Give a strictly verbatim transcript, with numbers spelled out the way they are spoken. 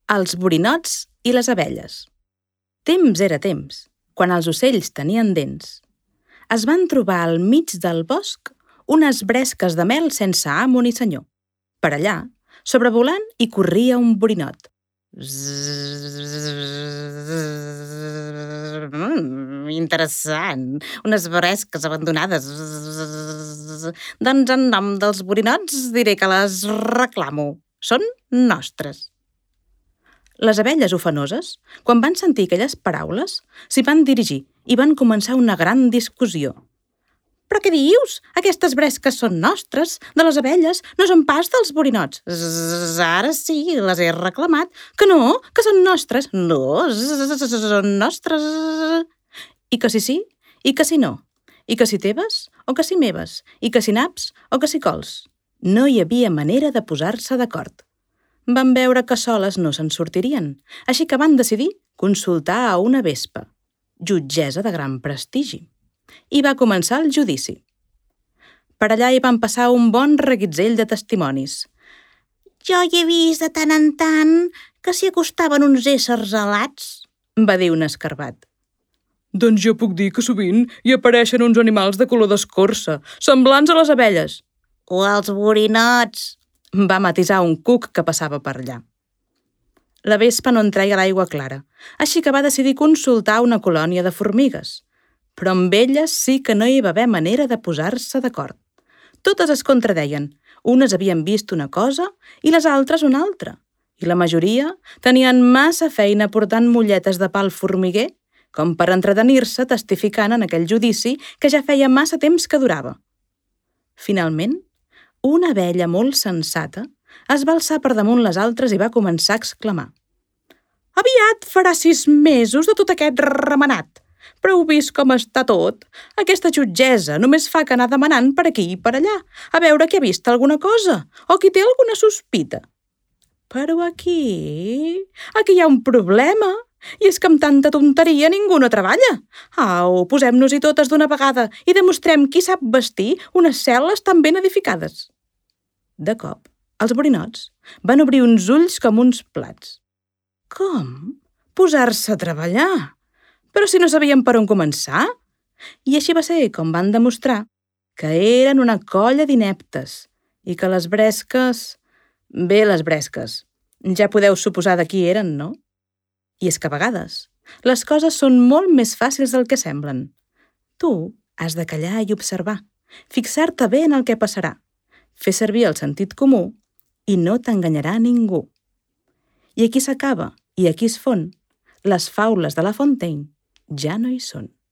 Els borinots i les abelles. Temps era temps, quan els ocells tenien dents. Es van trobar al mig del bosc unes bresques de mel sense amo ni senyor. Per allà, sobrevolant, hi corria un borinot. Mm, interessant, unes bresques abandonades. Doncs en nom dels borinots diré que les reclamo. Són nostres. Les abelles ufanoses, quan van sentir aquelles paraules, s'hi van dirigir i van començar una gran discussió. «Però què dius? Aquestes bresques són nostres, de les abelles, no són pas dels borinots. Ara sí, les he reclamat. Que no, que són nostres. No, són nostres. I que si sí, i que si no. I que si teves, o que si meves. I que si naps, o que si cols». No hi havia manera de posar-se d'acord. Van veure que soles no se'n sortirien, així que van decidir consultar a una vespa, jutgessa de gran prestigi. I va començar el judici. Per allà hi van passar un bon reguitzell de testimonis. «Jo hi he vist de tant en tant que s'hi acostaven uns éssers alats», va dir un escarbat. «Doncs jo puc dir que sovint hi apareixen uns animals de color d'escorça, semblants a les abelles». «O els borinots», va matisar un cuc que passava per allà. La vespa no en treia l'aigua clara, així que va decidir consultar una colònia de formigues. Però amb elles sí que no hi va haver manera de posar-se d'acord. Totes es contradeien. Unes havien vist una cosa i les altres una altra. I la majoria tenien massa feina portant molletes de pa al formiguer com per entretenir-se testificant en aquell judici que ja feia massa temps que durava. Finalment, una abella molt sensata es va alçar per damunt les altres i va començar a exclamar. «Aviat farà sis mesos de tot aquest remenat. Però heu vist com està tot? Aquesta jutgessa només fa que anar demanant per aquí i per allà, a veure qui ha vist alguna cosa o qui té alguna sospita. Però aquí... aquí hi ha un problema, i és que amb tanta tonteria ningú no treballa. Au, posem-nos-hi totes d'una vegada i demostrem qui sap vestir unes cel·les tan ben edificades». De cop, els borinots van obrir uns ulls com uns plats. «Com? Posar-se a treballar? Però si no sabien per on començar?» I així va ser com van demostrar que eren una colla d'ineptes i que les bresques... Bé, les bresques. Ja podeu suposar de qui eren, no? I és que a vegades les coses són molt més fàcils del que semblen. Tu has de callar i observar, fixar-te bé en el que passarà, fer servir el sentit comú i no t'enganyarà ningú. I aquí s'acaba i aquí es fon. Les faules de La Fontaine ja no hi són.